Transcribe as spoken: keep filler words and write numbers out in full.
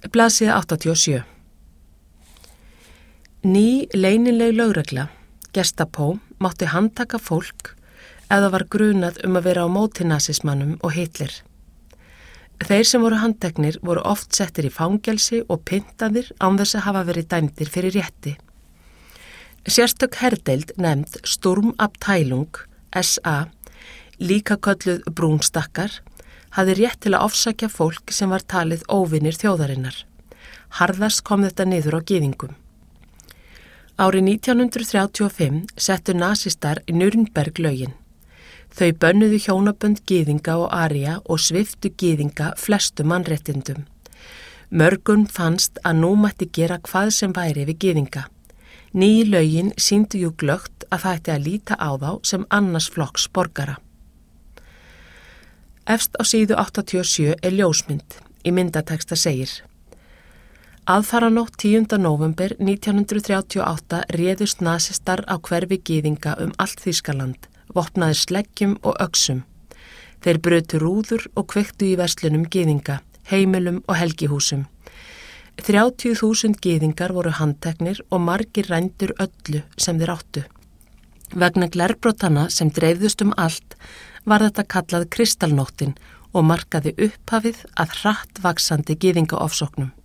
Blaðsíða áttatíu og sjö. Ný leynileg lögregla, Gestapo, mátti handtaka fólk eða var grunað um að vera á móti nasismannum og Hitler. Þeir sem voru handteknir voru oft settir í fangelsi og pyntaðir án þess að hafa verið dæmdir fyrir rétti. Sérstök herdeild nefnd Sturmabteilung, S A, líka kölluð brúnstakkar, hafði rétt til að ofsækja fólk sem var talið óvinir þjóðarinnar. Harðast kom þetta niður á gyðingum. Árið nítján hundrað þrjátíu og fimm settu nasistar í Nürnberg lögin. Þau bönnuðu hjónabönd gyðinga og aría og sviptu gyðinga flestu mannréttindum. Mörgum fannst að nú mætti gera hvað sem væri við gyðinga. Nýju lögin sýndu jú glöggt að það ætti að líta á þá sem annars flokks borgara. Efst á síðu áttatíu og sjö er ljósmynd. Í myndateksta segir: Aðfaranótt tíunda nóvember nítján hundrað þrjátíu og átta réðust nasistar á hverfi gyðinga um allt Þýskaland, vopnaðir sleggjum og öxum. Þeir brutu rúður og kveiktu í verslunum gyðinga, heimilum og helgihúsum. þrjátíu þúsund gyðingar voru handteknir og margir rændur öllu sem þeir áttu. Vegna glerbrotanna sem dreifðust um allt var þetta kallað kristalnóttin og markaði upphafið að hratt vaxandi gyðingaofsóknum.